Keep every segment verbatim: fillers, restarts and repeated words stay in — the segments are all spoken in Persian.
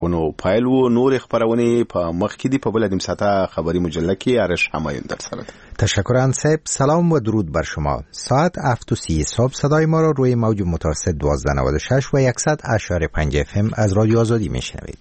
ونو پایل و نور خبرونه په مخ کې دی په بل نیم ساعته خبری مجله کې آرش همایون در سره. تشکر انصب. سلام و درود بر شما. ساعت هفت و سی صبح صدای ما را روی موج متوسط دوازده نود و شش و صد اشاره پنج اف ام از رادیو آزادی میشنوید.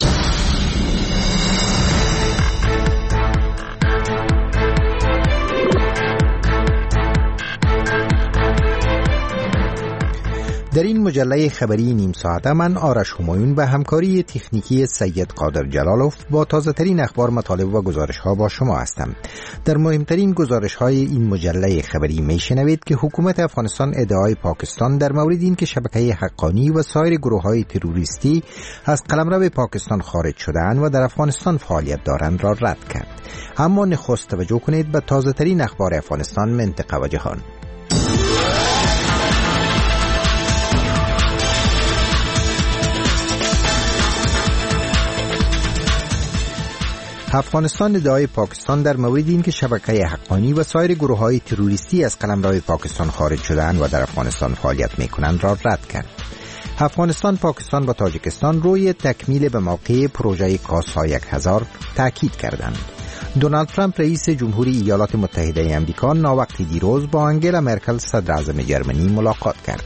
در این مجله خبری نیم ساعته من آرش همایون به همکاری تکنیکی سید قادر جلالوف با تازه ترین اخبار، مطالب و گزارش ها با شما هستم. در مهمترین گزارش های این مجله خبری می شنوید که حکومت افغانستان ادعای پاکستان در مورد این که شبکه حقانی و سایر گروه های تروریستی از قلمرو پاکستان خارج شده‌اند و در افغانستان فعالیت دارند را رد کرد. اما نخست توجه کنید به تازه ترین اخبار افغانستان، منطقه و جهان. افغانستان ادعای پاکستان در مورد این که شبکه حقانی و سایر گروه‌های تروریستی از قلمرو پاکستان خارج شده‌اند و در افغانستان فعالیت می‌کنند را رد کرد. افغانستان، پاکستان و تاجیکستان روی تکمیل به موقع پروژه کاس‌ها یک هزار تاکید کردند. دونالد ترامپ رئیس جمهوری ایالات متحده آمریکا ناوقتی دیروز با آنگلا مرکل صدر اعظم جرمنی ملاقات کرد.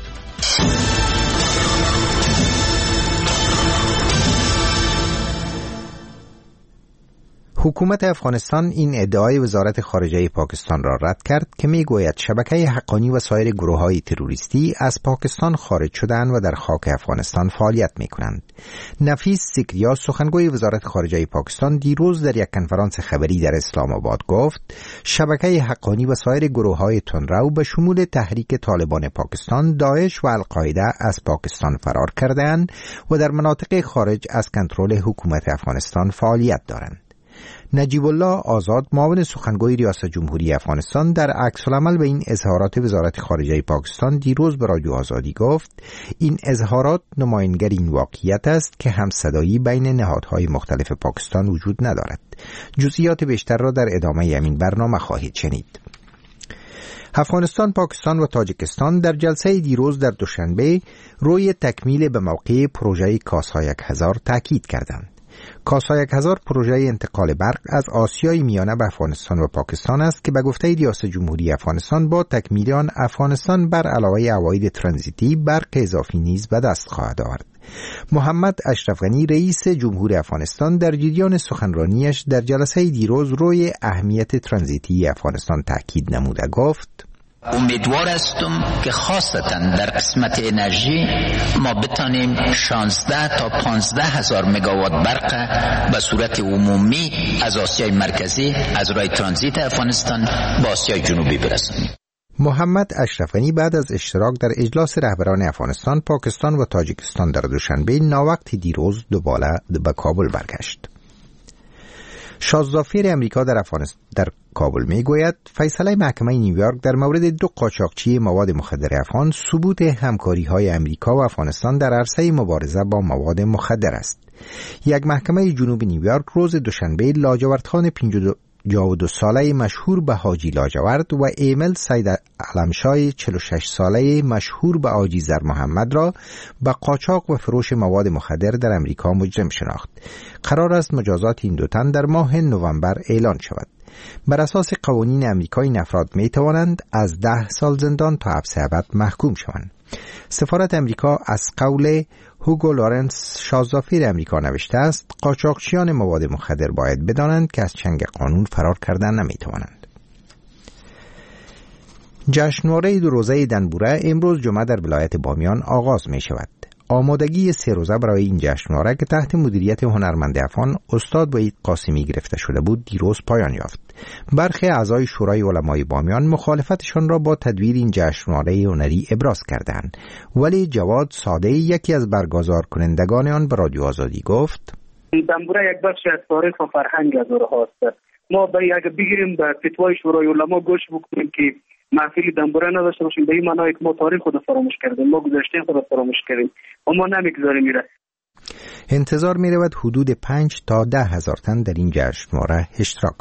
حکومت افغانستان این ادعای وزارت خارجه پاکستان را رد کرد که میگوید شبکه حقانی و سایر گروه‌های تروریستی از پاکستان خارج شدند و در خاک افغانستان فعالیت می‌کنند. نفیس سیکریا، سخنگوی وزارت خارجه پاکستان، دیروز در یک کنفرانس خبری در اسلام آباد گفت شبکه حقانی و سایر گروه‌های تندرو به شمول تحریک طالبان پاکستان، داعش و القاعده از پاکستان فرار کردند و در مناطق خارج از کنترل حکومت افغانستان فعالیت دارند. نجیب الله آزاد، معاون سخنگوی ریاست جمهوری افغانستان، در عکس العمل به این اظهارات وزارت خارجه پاکستان دیروز به رادیو آزادی گفت این اظهارات نمایانگر این واقعیت است که همصدایی بین نهادهای مختلف پاکستان وجود ندارد. جزئیات بیشتر را در ادامه این برنامه خواهید شنید. افغانستان، پاکستان و تاجیکستان در جلسه دیروز در دوشنبه روی تکمیل به موقع پروژه کاس‌ها یک هزار تاکید کردند. کاس‌ها یک هزار پروژه انتقال برق از آسیای میانه به افغانستان و پاکستان است که به گفته ریاست جمهوری افغانستان با تکمیل آن افغانستان بر علاوه عواید ترانزیتی برق اضافی نیز به دست خواهد آورد. محمد اشرف غنی، رئیس جمهور افغانستان، در جریان سخنرانیش در جلسه دیروز روی اهمیت ترانزیتی افغانستان تاکید نموده گفت امیدوار هستم که خاصتا در قسمت انرژی ما بتانیم شانزده تا پانزده هزار مگاوات برق به صورت عمومی از آسیای مرکزی از راه ترانزیت افغانستان با آسیای جنوبی برسانیم. محمد اشرف غنی بعد از اشتراک در اجلاس رهبران افغانستان، پاکستان و تاجیکستان در دوشنبه ناوقتی دیروز دوباره به کابل برگشت. شازدافیر امریکا در افغانستان در کابل میگوید فیصله محکمه نیویورک در مورد دو قاچاقچی مواد مخدر افغان ثبوت همکاری‌های امریکا و افغانستان در عرصه مبارزه با مواد مخدر است. یک محکمه جنوب نیویورک روز دوشنبه لاجوردخان پنجاه و دو ساله مشهور به حاجی لاجورد و ایمل سید علمشای چهل و شش ساله مشهور به حاجی زر محمد را به قاچاق و فروش مواد مخدر در امریکا مجرم شناخت. قرار است مجازات این دو تن در ماه نوامبر اعلان شود. بر اساس قوانین امریکا این افراد می توانند از ده سال زندان تا حبس ابد محکوم شوند. سفارت امریکا از قول هوگو لورنس، شازدافیر امریکا، نوشته است قاچاقچیان مواد مخدر باید بدانند که از چنگ قانون فرار کردن نمی توانند. جشنواره دو روزه دنبوره امروز جمعه در ولایت بامیان آغاز می شود. آمادگی سه روزه برای این جشنواره که تحت مدیریت هنرمند افغان استاد وحید قاسمی گرفته شده بود دیروز پایان یافت. برخی اعضای شورای علمای بامیان مخالفتشان را با تدویر این جشنواره هنری ابراز کردند، ولی جواد ساده، یکی از برگزار کنندگان آن، به رادیو آزادی گفت دنبوره یک بخش از تاریخ و فرهنگ از هاست. ما باید اگه بگیریم به فتوای شورای علما گوش بکنیم که محفل دنبوره نداشته باشیم، به این معنی که ما تاریخ خود فراموش کردیم، ما گذشته خود فراموش کردیم و ما نمیگذاریم میره. انتظار می رود حدود پنج تا ده هزار تن در این جشنواره اشتراک کنند.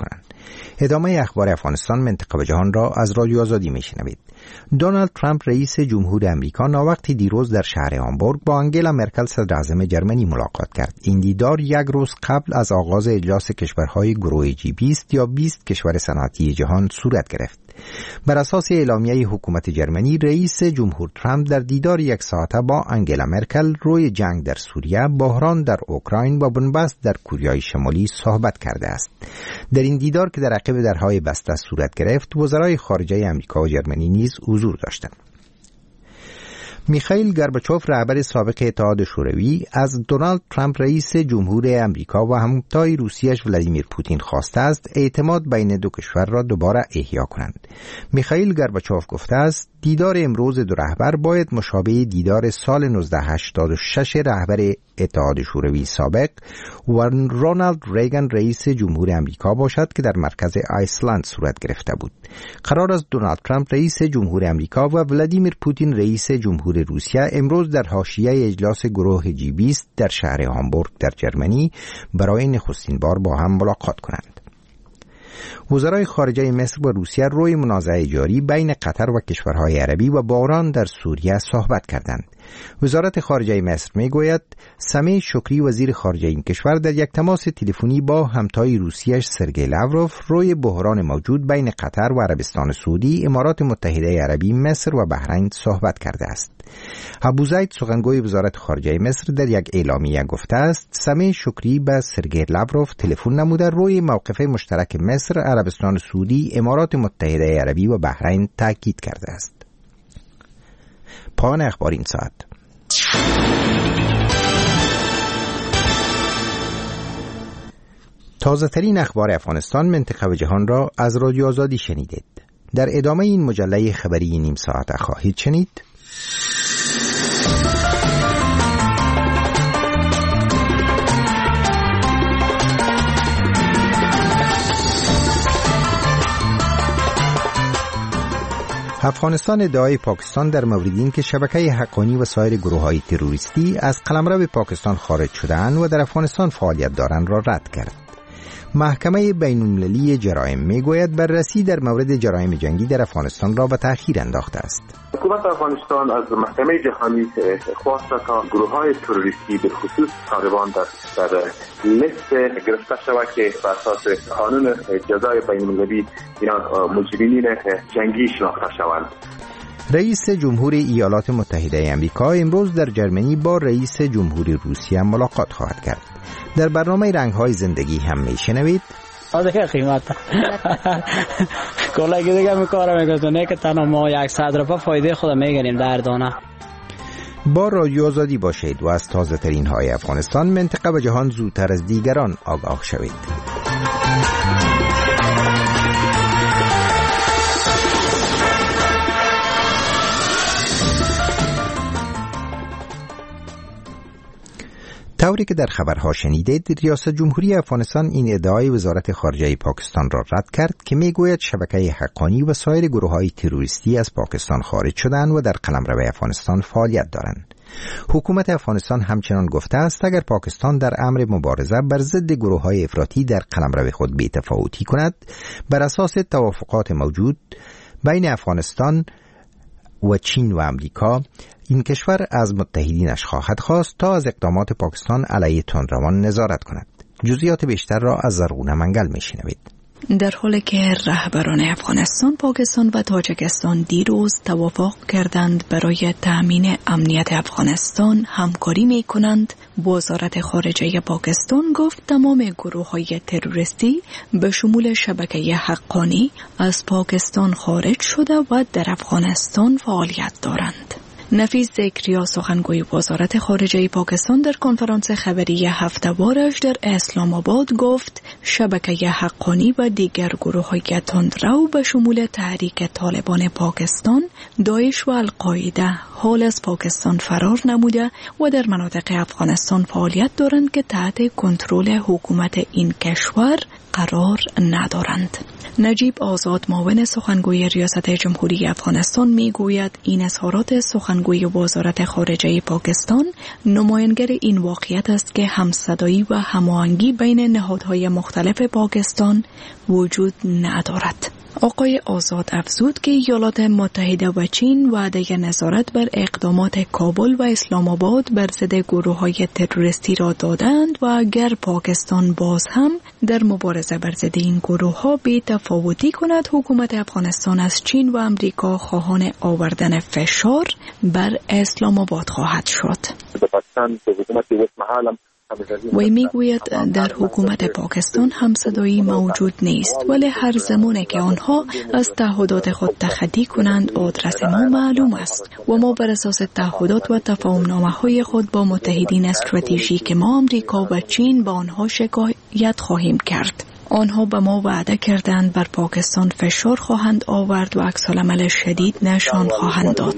ادامه اخبار افغانستان، منطقه و جهان را از رادیو آزادی میشنوید. دونالد ترامپ رئیس جمهور امریکا ناوقتی دیروز در شهر هامبورگ با آنگلا مرکل صدر اعظم جرمنی ملاقات کرد. این دیدار یک روز قبل از آغاز اجلاس کشورهای گروه جی بیست یا بیست کشور صنعتی جهان صورت گرفت. بر اساس اعلامیه حکومت جرمنی، رئیس جمهور ترامپ در دیدار یک ساعته با آنگلا مرکل روی جنگ در سوریه، بحران در اوکراین و بنبست در کوریای شمالی صحبت کرده است. در این دیدار که در عقب درهای بسته صورت گرفت، وزرای خارجه آمریکا و جرمنی نیز حضور داشتند. میخائیل گورباچوف، رهبر سابق اتحاد شوروی، از دونالد ترامپ رئیس جمهور امریکا و همتای روسیه‌اش ولادیمیر پوتین خواسته است اعتماد بین دو کشور را دوباره احیا کنند. میخائیل گورباچوف گفته است دیدار امروز دو رهبر باید مشابه دیدار سال نوزده هشتاد و شش رهبر اتحاد شوروی سابق و رونالد ریگان رئیس جمهور امریکا باشد که در مرکز آیسلند صورت گرفته بود. قرار است دونالد ترامپ رئیس جمهور امریکا و ولادیمیر پوتین رئیس جمهور روسیه امروز در حاشیه اجلاس گروه جی بیست در شهر هامبورگ در جرمنی برای نخستین بار با هم ملاقات کنند. وزرای خارجه مصر و روسیه روی منازعه جاری بین قطر و کشورهای عربی و بحران در سوریه صحبت کردند. وزارت خارجه مصر میگوید سمیع شکری، وزیر خارجه این کشور، در یک تماس تلفنی با همتای روسیه‌اش سرگئی لاوروف روی بحران موجود بین قطر و عربستان سعودی، امارات متحده عربی، مصر و بحرین صحبت کرده است. ابوزید، سخنگوی وزارت خارجه مصر، در یک اعلامیه گفته است سمیع شکری به سرگئی لاوروف تلفن نموده روی موقف مشترک مصر، عربستان سعودی، امارات متحده عربی و بحرین تاکید کرده است. پایان اخبار این ساعت. تازه ترین اخبار افغانستان، منطقه و جهان را از رادیو آزادی شنیدید. در ادامه این مجله خبری نیم ساعت خواهید شنید: افغانستان ادعای پاکستان در مورد این که شبکه حقانی و سایر گروه‌های تروریستی از قلمرو پاکستان خارج شده‌اند و در افغانستان فعالیت دارند را رد کرد. محکمه بین‌المللی جرایم میگوید بررسی در مورد جرایم جنگی در افغانستان را به تأخیر انداخته است. حکومت افغانستان از محکمه جهانی خواست تا گروه‌های تروریستی به خصوص طالبان در در لیست گرفته شود که بر اساس قانون جزای بین‌المللی اینا مجرمین جنگی شناخته شوند. رئیس جمهور ایالات متحده آمریکا امروز در جرمنی با رئیس جمهور روسیه ملاقات خواهد کرد. در برنامه رنگ‌های زندگی هم میشنوید: آده که قیمت کلگی دیگه میکاره میگذونه که تنها ما یک صد روپا فایده خود میگنیم در دانه. با رادیو آزادی باشید و از تازه ترین های افغانستان، منطقه و جهان زودتر از دیگران آگاه شوید. طوری که در خبرها شنیدید، ریاست جمهوری افغانستان این ادعای وزارت خارجه پاکستان را رد کرد که میگوید شبکه حقانی و سایر گروه‌های تروریستی از پاکستان خارج شدند و در قلمرو افغانستان فعالیت دارند. حکومت افغانستان همچنان گفته است اگر پاکستان در امر مبارزه بر ضد گروه‌های افراطی در قلمرو خود بی‌تفاوتی کند، بر اساس توافقات موجود بین افغانستان و چین و امریکا، این کشور از متحدینش خواهد خواست تا از اقدامات پاکستان علیه تندروان نظارت کند. جزئیات بیشتر را از زرغونه منگل میشنوید. در حالی که رهبران افغانستان، پاکستان و تاجیکستان دیروز توافق کردند برای تأمین امنیت افغانستان همکاری می کنند، وزارت خارجه پاکستان گفت تمام گروه‌های تروریستی به شمول شبکه حقانی از پاکستان خارج شده و در افغانستان فعالیت دارند. نفیس ذکریا، سخنگوی وزارت خارجه پاکستان، در کنفرانس خبری هفته‌وارش در اسلام آباد گفت شبکه حقانی و دیگر گروه‌های تندرو به شمول تحریک طالبان پاکستان، داعش و القاعده حال از پاکستان فرار نموده و در مناطق افغانستان فعالیت دارند که تحت کنترل حکومت این کشور قرار ندارند. نجیب آزاد معاون سخنگوی ریاست جمهوری افغانستان می گوید این اظهارات سخنگوی وزارت خارجه پاکستان نمایانگر این واقعیت است که همصدایی و هماهنگی بین نهادهای مختلف پاکستان وجود ندارد. آقای آزاد افزود که ایالات متحده و چین وعده نظارت بر اقدامات کابل و اسلام آباد بر ضد گروه‌های تروریستی را دادند و اگر پاکستان باز هم در مبارزه بر ضد این گروه‌ها بی تفاوتی کند، حکومت افغانستان از چین و امریکا خواهان آوردن فشار بر اسلام آباد خواهد شد. وی میگوید در حکومت پاکستان همصدایی موجود نیست، ولی هر زمانی که آنها از تعهدات خود تخطی کنند آدرس ما معلوم است و ما بر اساس تعهدات و تفاهم‌نامه‌های خود با متحدین استراتژیک ما آمریکا و چین با آنها شکایت خواهیم کرد. آنها به ما وعده کردند بر پاکستان فشار خواهند آورد و عکس‌العمل شدید نشان خواهند داد.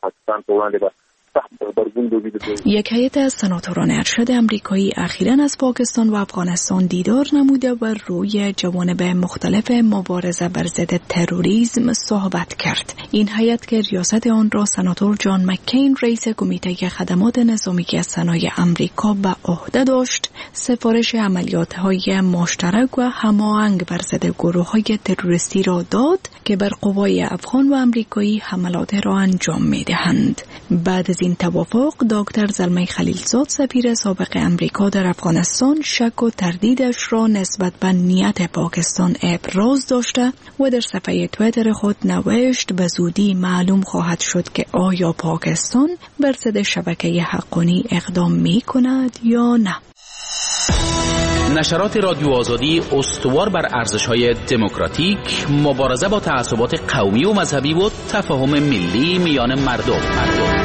یک هیئت از سناتوران ارشد امریکایی اخیراً از پاکستان و افغانستان دیدار نموده و روی جوانب مختلف مبارزه بر ضد تروریسم صحبت کرد. این هیئت که ریاست آن را سناتور جان مکین رئیس کمیته خدمات نظامی صنایع امریکا به عهده داشت، سفارش عملیات‌های مشترک و هماهنگ بر ضد گروه‌های تروریستی را داد که بر قوای افغان و امریکایی حملات را انجام می‌دهند. بعد از این توافق دکتر زلمه خلیلزاد سفیر سابق امریکا در افغانستان شک و تردیدش را نسبت به نیت پاکستان ابراز داشته و در صفحه توییتر خود نوشت به زودی معلوم خواهد شد که آیا پاکستان بر ضد شبکه حقانی اقدام می کند یا نه. نشرات رادیو آزادی استوار بر ارزش‌های دموکراتیک، مبارزه با تعصبات قومی و مذهبی و تفاهم ملی میان مردم. مردم.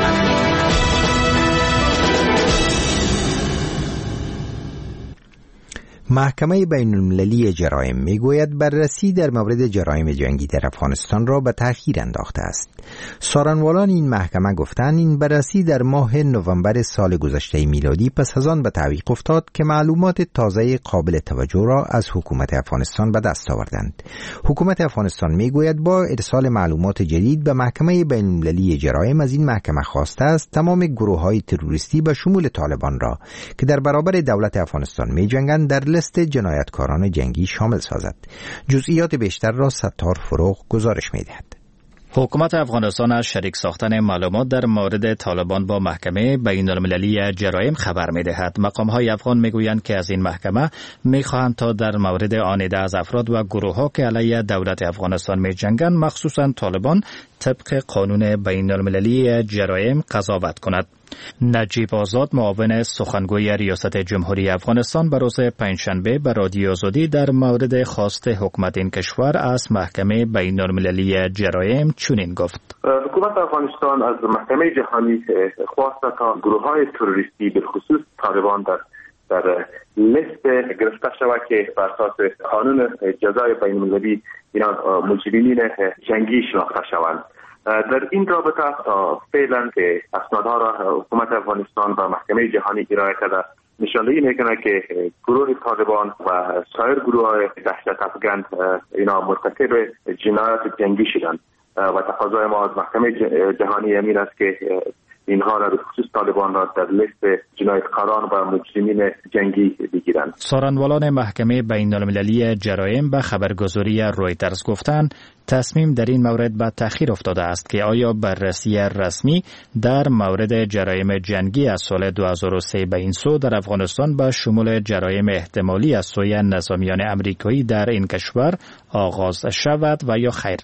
محکمه بین المللی جرایم میگوید بررسی در مورد جرایم جنگی در افغانستان را به تأخیر انداخته است. سارنوالان این محکمه گفتند این بررسی در ماه نوامبر سال گذشته میلادی پس از آن به تعویق افتاد که معلومات تازه قابل توجه را از حکومت افغانستان به دست آوردند. حکومت افغانستان میگوید با ارسال معلومات جدید به محکمه بین المللی جرایم از این محکمه خواسته است تمام گروه‌های تروریستی به شمول طالبان را که در برابر دولت افغانستان می‌جنگند در لیست جنایتکاران جنگی شامل سازد. جزئیات بیشتر را ستار فروغ گزارش می‌دهد. حکومت افغانستان از شریک ساختن معلومات در مورد طالبان با محکمه بین المللی جرایم خبر می‌دهد. مقام‌های افغان می‌گویند که از این محکمه می‌خواهند تا در مورد آن عده از افراد و گروه‌ها که علیه دولت افغانستان می‌جنگند مخصوصاً طالبان طبق قانون بین المللی جرایم قضاوت کند. نجیب آزاد معاون سخنگوی ریاست جمهوری افغانستان به روز پنجشنبه به رادیو آزادی در مورد خواست حکومت این کشور از محکمه بین المللی جرایم چنین گفت: حکومت افغانستان از محکمه جهانی خواست تا گروه‌های تروریستی به خصوص طالبان در در لیست گرفته شود که بر اساس قانون جزای بین المللی اینا مجرمین جنگی شناخته شوند. در این رابطه فعلا که اسنادها را حکومت افغانستان و محکمه جهانی ارائه کرده نشاندهی میکنه که گروه طالبان و سایر گروه‌های دهشت افکن اینا مرتکب جنایات جنگی شدند و تقاضای ما از محکمه جهانی امین است که اینها را به خصوص طالبان را در لیست جنایتکاران و مجرمین جنگی بگیرند. سارنوالان محکمه بین المللی جرایم به خبرگزاری رویترز گفتند تصمیم در این مورد به تأخیر افتاده است که آیا بررسی رسمی در مورد جرایم جنگی از سال دو هزار و سه به این سو در افغانستان به شمول جرایم احتمالی از سوی نظامیان امریکایی در این کشور آغاز شود و یا خیر.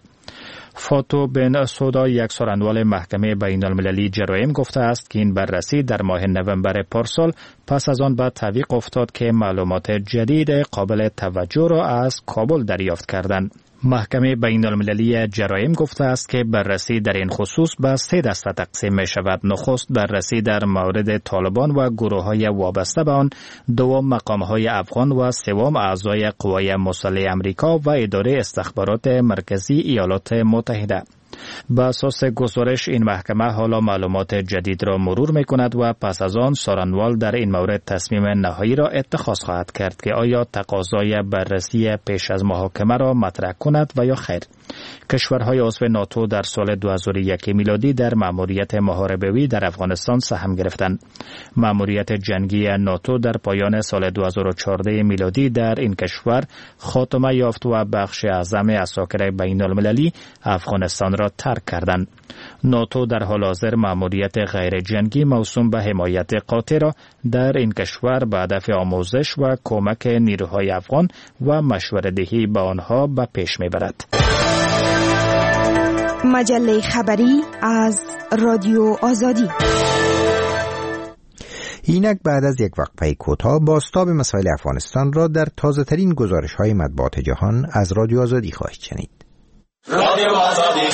فاتو بن سودا یک سارنوال محکمه بین المللی جرایم گفته است که این بررسی در ماه نوامبر پارسال پس از آن به تعویق افتاد که معلومات جدید قابل توجه را از کابل دریافت کردند. محکمه بین المللی جرایم گفته است که بررسی در این خصوص به سه دسته تقسیم می شود. نخست بررسی در مورد طالبان و گروه های وابسته به آن، دوم مقام های افغان و سوم اعضای قوای مسلح امریکا و اداره استخبارات مرکزی ایالات متحده. به اساس گزارش این محکمه حالا معلومات جدید را مرور می کند و پس از آن سارنوال در این مورد تصمیم نهایی را اتخاذ خواهد کرد که آیا تقاضای بررسی پیش از محاکمه را مطرح کند و یا خیر. کشورهای عضو ناتو در سال دو هزار و یک میلادی در مأموریت محاربه‌ای در افغانستان سهم گرفتند. مأموریت جنگی ناتو در پایان سال دو هزار و چهارده میلادی در این کشور خاتمه یافت و بخش اعظم عساکر بین المللی افغانستان را ترک کردند. ناتو در حال حاضر مأموریت غیر جنگی موسوم به حمایت قاطع را در این کشور به هدف آموزش و کمک نیروهای افغان و مشوره‌دهی به آنها به پیش می‌برد. مجله خبری از رادیو آزادی. اینک بعد از یک وقفه کوتاه بازتاب مسائل افغانستان را در تازه ترین گزارش های مطبوعات جهان از رادیو آزادی خواهید شنید. رادیو آزادی.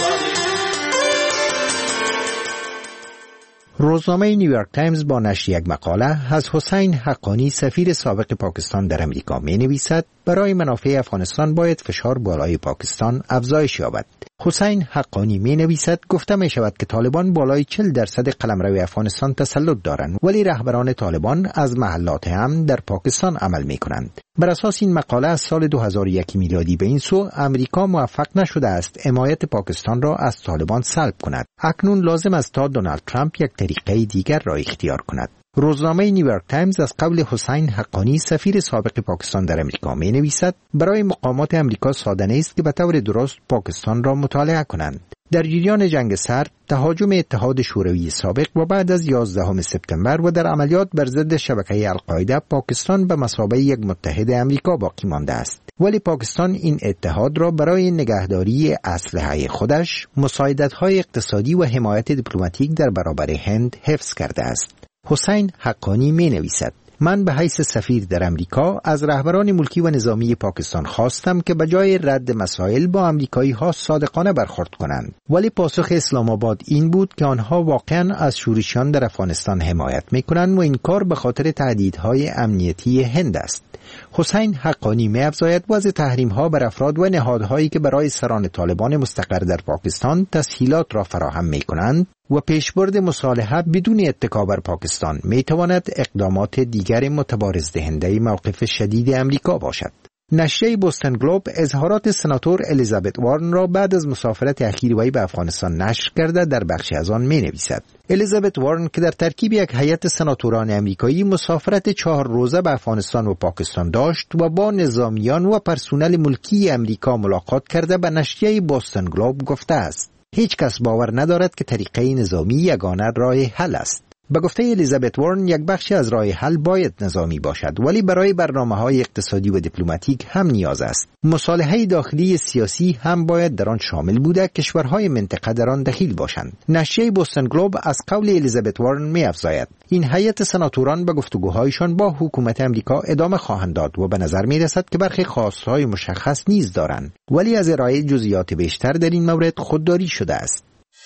روزنامه نیویورک تایمز با نشر یک مقاله از حسین حقانی سفیر سابق پاکستان در امریکا می نویسد برای منافع افغانستان باید فشار بالای پاکستان افزایش یابد. حسین حقانی می نویسد گفته می شود که طالبان بالای چهل درصد قلمرو افغانستان تسلط دارند ولی رهبران طالبان از محلات امن در پاکستان عمل می کنند. بر اساس این مقاله از سال دو هزار و یک میلادی به این سو امریکا موفق نشده است حمایت پاکستان را از طالبان سلب کند. اکنون لازم است تا دونالد ترامپ یک طریقه دیگر را اختیار کند. روزنامه نیویورک تایمز از قول حسین حقانی سفیر سابق پاکستان در امریکا می نویسد برای مقامات امریکا ساده نیست که به طور درست پاکستان را مطالعه کنند. در جریان جنگ سرد، تهاجم اتحاد شوروی سابق و بعد از یازدهم سپتامبر و در عملیات بر ضد شبکه القاعده پاکستان به مثابه یک متحد امریکا باقی مانده است. ولی پاکستان این اتحاد را برای نگهداری اسلحه خودش، مساعدت‌های اقتصادی و حمایت دیپلماتیک در برابر هند حفظ کرده است. حسین حقانی می نویسد من به حیث سفیر در امریکا از رهبران ملکی و نظامی پاکستان خواستم که بجای رد مسائل با امریکایی ها صادقانه برخورد کنند، ولی پاسخ اسلام آباد این بود که آنها واقعا از شورشیان در افغانستان حمایت می کنند و این کار به خاطر تهدیدهای امنیتی هند است. حسین حقانی می افزاید وضع تحریم ها بر افراد و نهادهایی که برای سران طالبان مستقر در پاکستان تسهیلات را فراهم می کنند و پیشبرد مصالحه بدون اتکا بر پاکستان می تواند اقدامات دیگر متبارز دهنده موقف شدید امریکا باشد. نشریه بوستون گلوب اظهارات سناتور الیزابت وارن را بعد از مسافرت اخیر وی به افغانستان نشر کرده در بخشی از آن می نویسد. الیزابت وارن که در ترکیب یک هیئت سناتوران امریکایی مسافرت چهار روزه به افغانستان و پاکستان داشت و با نظامیان و پرسنل ملکی امریکا ملاقات کرده به نشریه بوستون گلوب گفته است هیچ کس باور ندارد که طریقه نظامی یگانه راه حل است. به گفته الیزابت وارن یک بخشی از راه حل باید نظامی باشد ولی برای برنامه‌های اقتصادی و دیپلماتیک هم نیاز است. مصالحه داخلی سیاسی هم باید در آن شامل بوده کشورهای منطقه در آن دخیل باشند. نشریه بوستون گلوب از قول الیزابت وارن می‌افزاید این هیئت سناتوران به گفتگوهایشان با حکومت امریکا ادامه خواهند داد و به نظر می‌رسد که برخی خواست‌های مشخص نیز دارند ولی از ارائه جزئیات بیشتر در این مورد خودداری شده است.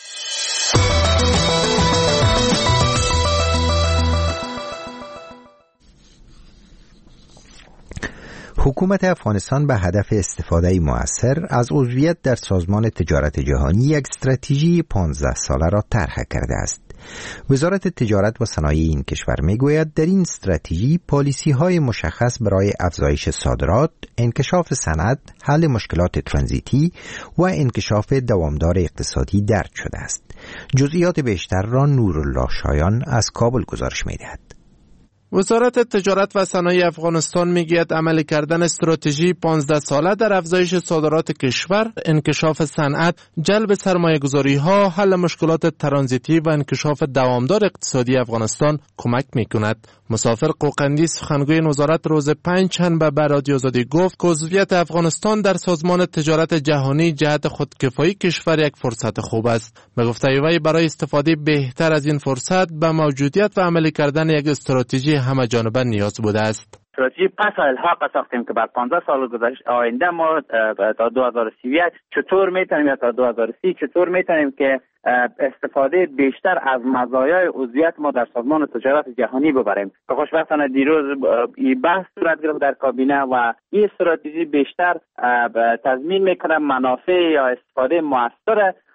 حکومت افغانستان به هدف استفاده مؤثر از عضویت در سازمان تجارت جهانی یک استراتژی پانزده ساله را طرح کرده است. وزارت تجارت و صنایع این کشور میگوید در این استراتژی پالیسی‌های مشخص برای افزایش صادرات، انکشاف صنعت، حل مشکلات ترانزیتی و انکشاف دوامدار اقتصادی درج شده است. جزئیات بیشتر را نورالله شایان از کابل گزارش می‌دهد. وزارت تجارت و صنایع افغانستان میگوید عملی کردن استراتژی پانزده ساله در افزایش صادرات کشور، انکشاف صنعت، جلب سرمایه‌گذاری ها، حل مشکلات ترانزیتی و انکشاف دوامدار اقتصادی افغانستان کمک میکند. مسافر قوقندی سخنگوی وزارت روز پنجشنبه به رادیو آزادی گفت که عضویت افغانستان در سازمان تجارت جهانی جهت خودکفایی کشور یک فرصت خوب است. به گفته وی برای استفاده بهتر از این فرصت به موجودیت و عملی کردن یک استراتژی همه جانبه نیاز بوده است. استراتژی پس الحاق ساختیم که بعد پانزده سال گذشته آینده ما تا دو هزار و سی و یک چطور میتونیم یا تا دو هزار و سی چطور میتونیم که استفاده بیشتر از مزایای عضویت ما در سازمان تجارت جهانی ببریم. که خوشبختانه دیروز این بحث صورت گرفت در کابینه و این استراتژی بیشتر تضمین میکنه منافع یا استفاده موثر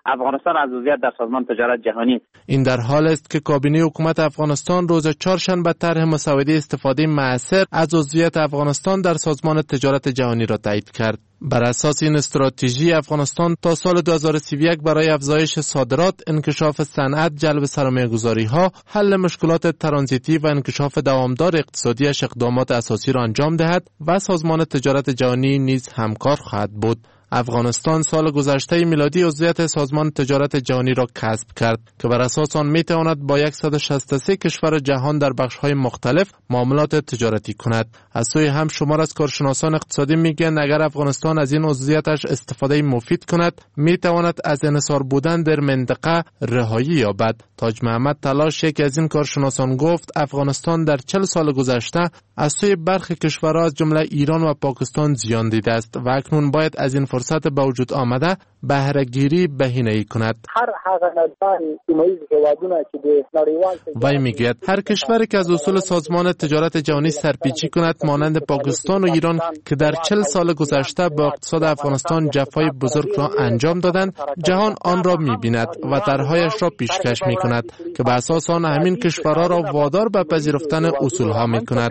افغانستان از عضویت در سازمان تجارت جهانی. این در حال است که کابینه حکومت افغانستان روز چهارشنبه طرح مسوده استفاده مؤثر از عضویت افغانستان در سازمان تجارت جهانی را تایید کرد. بر اساس این استراتژی افغانستان تا سال دو هزار و سی و یک برای افزایش صادرات، انکشاف صنعت، جلب سرمایه‌گذاری‌ها، حل مشکلات ترانزیتی و انکشاف دوامدار اقتصادیش اقدامات اساسی را انجام دهد و سازمان تجارت جهانی نیز همکار خواهد بود. افغانستان سال گذشته میلادی عضویت سازمان تجارت جهانی را کسب کرد که بر اساس آن میتواند با صد و شصت و سه کشور جهان در بخش‌های مختلف معاملات تجارتی کند. از سوی هم شمار از کارشناسان اقتصادی میگن اگر افغانستان از این عضویتش استفاده مفید کند میتواند از انحصار بودن در منطقه رهایی یابد. تاج محمد تلاش، یکی از این کارشناسان، گفت افغانستان در چهل سال گذشته از سوی برخی کشورها از جمله ایران و پاکستان زیان دیده است و اکنون باید از این فرصت به وجود آمده بهره گیری بهینه‌ای کند. هر هغه نظام سیمه‌ایز هیوادونه چې د نړیوال وای میگوید هر کشوری که از اصول سازمان تجارت جهانی سرپیچی کند مانند پاکستان و ایران که در چهل سال گذشته با اقتصاد افغانستان جفای بزرگ را انجام دادند، جهان آن را می‌بیند و طرح‌هایش را پیشکش می‌کند که به اساس آن همین کشورها را وادار به پذیرفتن اصولها می‌کند.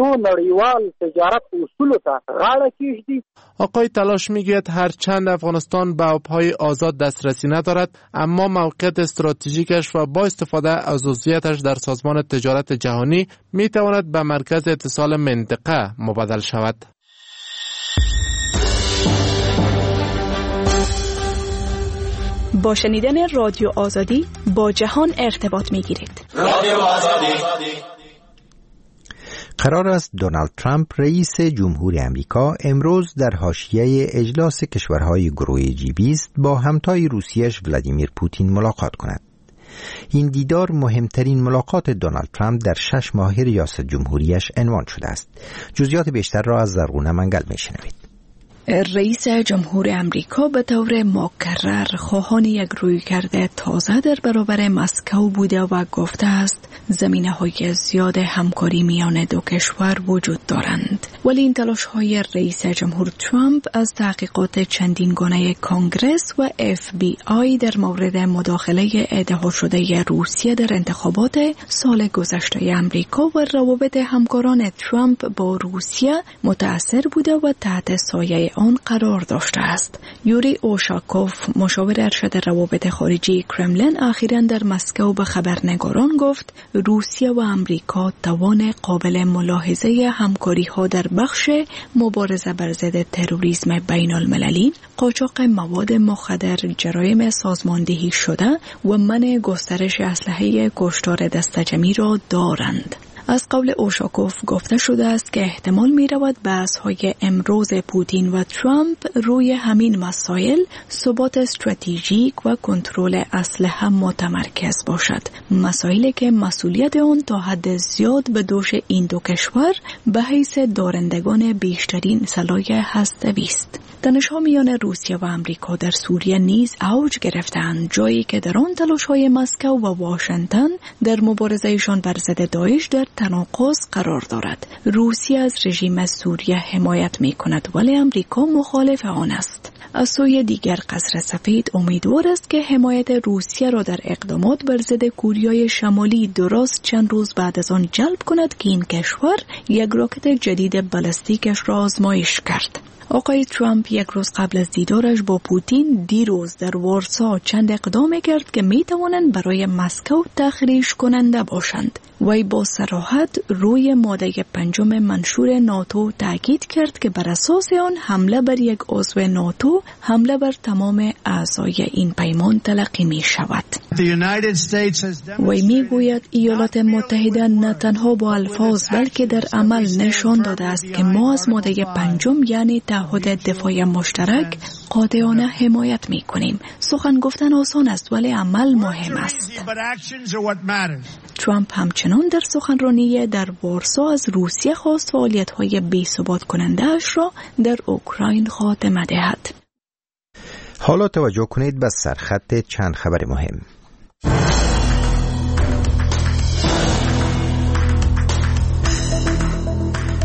آقای تلاش میگوید هر چند افغانستان به آبهای آزاد دسترسی ندارد، اما موقعیت استراتژیکش و با استفاده از عضویتش در سازمان تجارت جهانی میتواند به مرکز اتصال منطقه مبادل شود. با شنیدن رادیو آزادی با جهان ارتباط میگیرید. رادیو آزادی. قرار است دونالد ترامپ رئیس جمهوری آمریکا امروز در حاشیه اجلاس کشورهای گروه جی بیست با همتای روسیه‌اش ولادیمیر پوتین ملاقات کند. این دیدار مهمترین ملاقات دونالد ترامپ در شش ماه ریاست جمهوریش عنوان شده است. جزئیات بیشتر را از زرغونه منگل میشنوید. رئیس جمهور آمریکا به طور مکرر خواهان یک رویکرد تازه در برابر مسکو بوده و گفته است زمینه‌های زیاد همکاری میان دو کشور وجود دارند. ولی این تلاش‌های رئیس جمهور ترامپ از تحقیقات چندین گونه کنگرس و اف بی آی در مورد مداخله ادعا شده روسیه در انتخابات سال گذشته آمریکا و روابط همکاران ترامپ با روسیه متأثر بوده و تحت سایه آن قرار داشته است. یوری اوشاکوف، مشاور ارشد روابط خارجی کرملین، اخیراً در مسکو به خبرنگاران گفت روسیه و آمریکا توان قابل ملاحظه همکاری‌ها در بخش مبارزه بر ضد تروریسم بین المللی، قاچاق مواد مخدر، جرایم سازماندهی شده و منع گسترش اسلحه کشتار دسته‌جمعی را دارند. از قول اوشاکوف گفته شده است که احتمال می رود بحث‌های امروز پوتین و ترامپ روی همین مسائل، ثبات استراتژیک و کنترل اسلحه متمرکز باشد، مسائلی که مسئولیت آن تا حد زیاد به دوش این دو کشور به حیث دارندگان بیشترین سلاح هسته‌ای است. تنش‌ها میان روسیه و آمریکا در سوریه نیز اوج گرفتند، جایی که در آن تلاش‌های مسکو و واشنگتن در مبارزه‌شان بر ضد داعش در تناقض قرار دارد. روسیه از رژیم سوریه حمایت می‌کند ولی آمریکا مخالف آن است. از سوی دیگر قصر سفید امیدوار است که حمایت روسیه را در اقدامات بر ضد کوریای شمالی درست چند روز بعد از آن جلب کند که این کشور یک راکت جدید بالستیکش را آزمایش کرد. آقای ترامپ یک روز قبل از دیدارش با پوتین دیروز در وارسا چند اقدام کرد که می توانند برای مسکو تخریش کننده باشند. وی با صراحت روی ماده پنجم منشور ناتو تاکید کرد که بر اساس آن حمله بر یک عضو ناتو حمله بر تمام اعضای این پیمان تلقی می شود. وی می گوید ایالات متحده نه تنها با الفاظ بلکه در عمل نشان داده است که ما از ماده پنجم یعنی تعهد دفاع مشترک قاطعانه حمایت می کنیم. سخن گفتن آسان است ولی عمل مهم است. ترامپ همچنان در سخنرانی در وارسا از روسیه خواست فعالیت‌های بی‌ثبات کننده اش را در اوکراین خاتمه دهد. حالا توجه کنید به سرخط چند خبر مهم.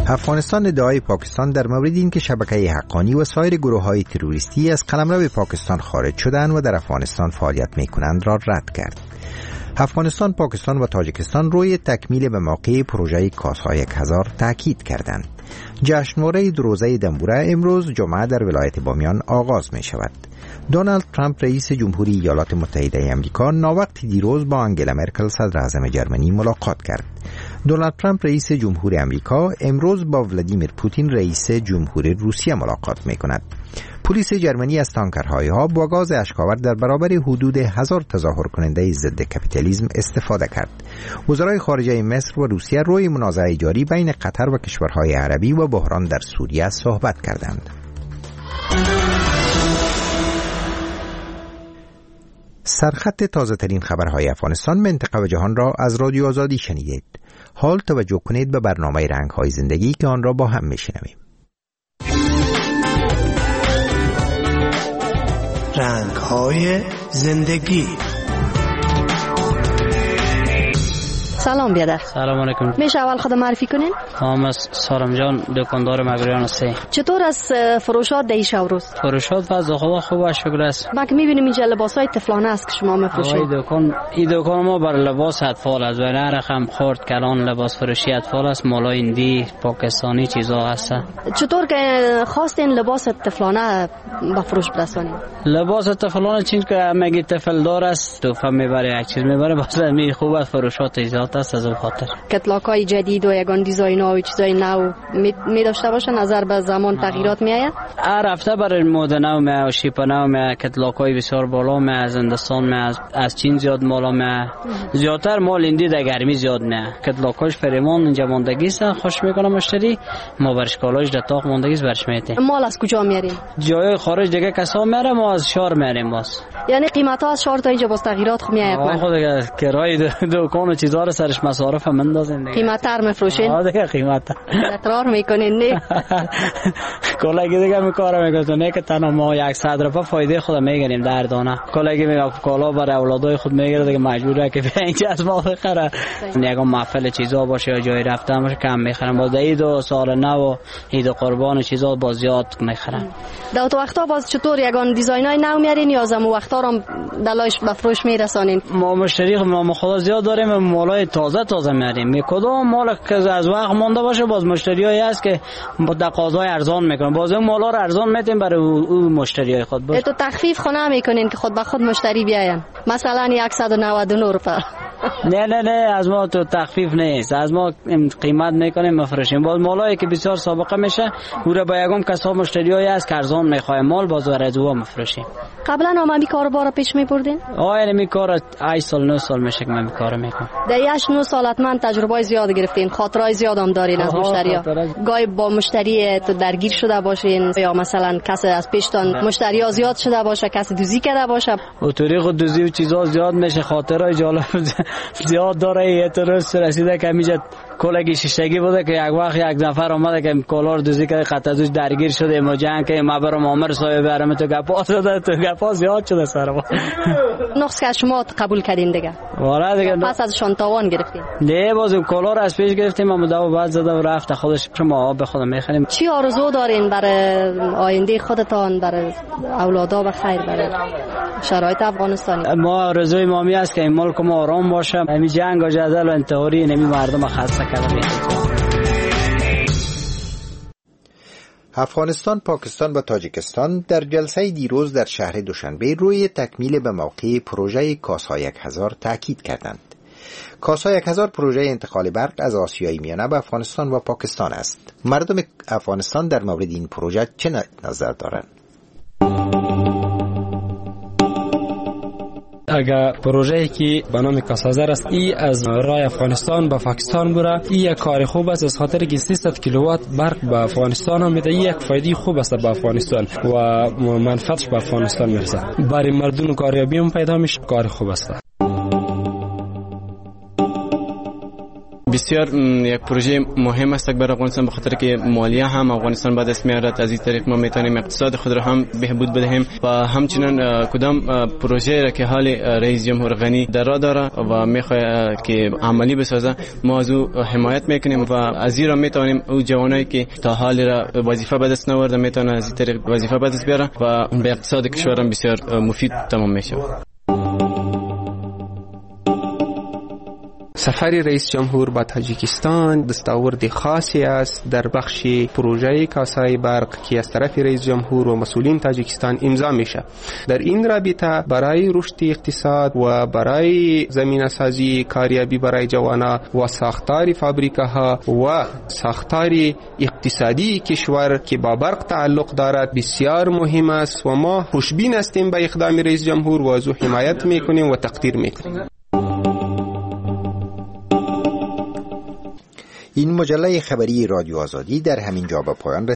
افغانستان ادعای پاکستان در مورد اینکه شبکه حقانی و سایر گروه‌های تروریستی از قلمرو پاکستان خارج شدند و در افغانستان فعالیت می‌کنند را رد کرد. افغانستان، پاکستان و تاجیکستان روی تکمیل به موقع پروژه کاس‌ها یک هزار تاکید کردند. جشنواره دروزه دنبوره امروز جمعه در ولایت بامیان آغاز می شود. دونالد ترامپ رئیس جمهوری ایالات متحده آمریکا ناوقت دیروز با انگلا مرکل صدر اعظم جرمنی ملاقات کرد. دونالد ترامپ رئیس جمهوری آمریکا امروز با ولادیمیر پوتین رئیس جمهوری روسیه ملاقات می کند. پلیس جرمنی از تانکرهای ها با گاز اشک‌آور در برابر حدود هزار تظاهر کننده ضد کپیتالیسم استفاده کرد. وزرای خارجه مصر و روسیه روی منازعه جاری بین قطر و کشورهای عربی و بحران در سوریه صحبت کردند. سرخط تازه ترین خبرهای افغانستان، منطقه و جهان را از رادیو آزادی شنیدید. حال توجه کنید به برنامه رنگ‌های زندگی که آن را با هم میشنویم. رنگ‌های زندگی. سلام بیادر. سلام علیکم. میشه اول خود معرفی کنین؟ هم از سارم جان، دکاندار مگریان سه. چطور از فروشات دیش روز؟ فروشات از خدا خوب شکر است. ما که میبینیم اینجا لباسای طفلانه است که شما میفروشید. این دکان این دکان ما بر لباس اطفال است و نه رقم خرد کلان لباس فروشی اطفال است، مالای هندی پاکستانی چیزا هست. چطور که خواستین لباس طفلانه به فروش برسونید؟ لباس طفلانه چین که مگی طفل دار است تو فهم میبره یک چیز میبره واسه می خوب است، فروشات زیاد است از اون خاطر. کتلاکای جدید و یگان دیزاین‌ها و چیزای نو می داشته باشه، نظر به زمان تغییرات میآید. هر هفته برای مد نو می و شیپ نو می، کتلاکای بسیار بالا می از هندوستان می، از از چین زیاد مالا می، زیادتر مال هندی در گرمی زیاد می. کتلاکاش فریمان اینجا ماندگی است، خوش میکنه مشتری، ما برش کالاش در تاق ماندگی است برش میته. مال از کجا میارین؟ جای خارج دیگه کسا میاره، ما از شهر میاریم باز. یعنی قیمت ها از شهر تا اینجا باز تغییرات خو میآید. آ خود دیگه کرای دکان و چیزا رو سرش مصارف هم اندازین دیگه. قیمت تر میفروشین؟ آ دیگه قیمت تکرار میکنین نه؟ کلاگی دیگه میکاره میگه نه که تنها ما صد روپا فایده خود میگیریم در دانه. کلاگی میگه کالا برای اولادای خود میگیره دیگه مجبوره که اینجا از ما بخره. یگان محفل چیزا باشه یا جای رفتن باشه کم میخرن. باز عید و سال نو و عید قربان و چیزا باز زیاد میخرن. در تو وقتا باز چطور یگان دیزاینای نو میارین یا زمو وقتا رو دلایش به فروش میرسانین؟ ما مشتری ما خدا زیاد داریم، مالای تازه تازه میاریم. کدام مال که از وقت مونده باشه باز مشتریایی هست که با تقاضای ارزان میکنن، باز اون مالا رو ارزان میتیم برای او مشتریای خود. باشه تو تخفیف خونه میکنین که خود به خود مشتری بیاین، مثلا صد و نود و نه روپیه؟ نه نه نه از ما تو تخفیف نیست، از ما قیمت میکنیم مفروشیم. باز مالایی که بسیار سابقه میشه او را با یگان کسا مشتریایی هست که ارزان میخواه مال باز از او مفروشیم. قبلا هم می کارو بارا پیش میبردین؟ آه یعنی می کار هشت سال نه سال میشه که من می کارو میکنم. در هشت نه سال حتما تجربه زیاد گرفتین، خاطرای زیاد هم دارین از مشتریا. گاهی با مشتری تو درگیر شده باشین یا مثلا کسی از پیشتان مشتریا زیاد شده باشه، کسی دوزی کرده باشه؟ و طریق دوزی و چیزا زیاد میشه، خاطرای جالب زیاد داره. یه روز رسیده که میجد کلگی شیشگی بوده که یک وقت یک نفر اومده که کالار دوزی کرده خط ازش درگیر شده، ما جنگ که ما برام عمر صاحب برام تو گپا شده، تو گپا زیاد شده سر ما. نقص که شما قبول کردین دیگه؟ آره دیگه. پس از شان تاوان گرفتین؟ نه باز کالار از پیش گرفتیم، ما دو بعد زده و رفت خودش شما به خودم میخریم. چی آرزو دارین برای آینده خودتان، برای اولادا و خیر برای شرایط افغانستانی؟ ما آرزوی مامی است که این ملک ما آرام باشه، همین جنگ و جدل و انتحاری نمی مردم خسته کرده. افغانستان، پاکستان و تاجیکستان در جلسه دیروز در شهر دوشنبه روی تکمیل به موقع پروژه کاس‌ها یک هزار تاکید کردند. کاس‌ها یک هزار پروژه انتقال برق از آسیای میانه به افغانستان و پاکستان است. مردم افغانستان در مورد این پروژه چه نظر دارند؟ اگر پروژه‌ای که به نام کاسازر است ای از رای افغانستان به پاکستان بره، ای یک کار خوب است از خاطر که سیصد کیلووات برق به افغانستان هم میده. یک فایده خوب است به افغانستان و منفعتش به افغانستان میرسه. برای مردم کاریابی هم پیدا میشه، کار خوب است. بسیار یک پروژه مهم است برای افغانستان، به خاطر که مالیه هم افغانستان به دست میارد. از این طریق ما میتونیم اقتصاد خود را هم بهبود بدهیم و همچنین کدام پروژه را که حال رئیس جمهور غنی در راه داره و میخواد که عملی بسازه ما از او حمایت میکنیم و از این را میتونیم او جوانایی که تا حال را وظیفه به دست نورده میتونه از این طریق وظیفه به دست بیاره و به اقتصاد کشور هم بسیار مفید تمام میشه. سفر رئیس جمهور به تاجیکستان دستاورد خاصی است در بخش پروژه کاسای برق که از طرف رئیس جمهور و مسئولین تاجیکستان امضا میشه. در این رابطه برای رشد اقتصاد و برای زمینه سازی کاریابی برای جوانان و ساختار فابریکاها و ساختار اقتصادی کشور که با برق تعلق دارد بسیار مهم است و ما خوشبین هستیم به اقدام رئیس جمهور و از او حمایت میکنیم و تقدیر میکنیم. این مجله خبری رادیو آزادی در همین جا به پایان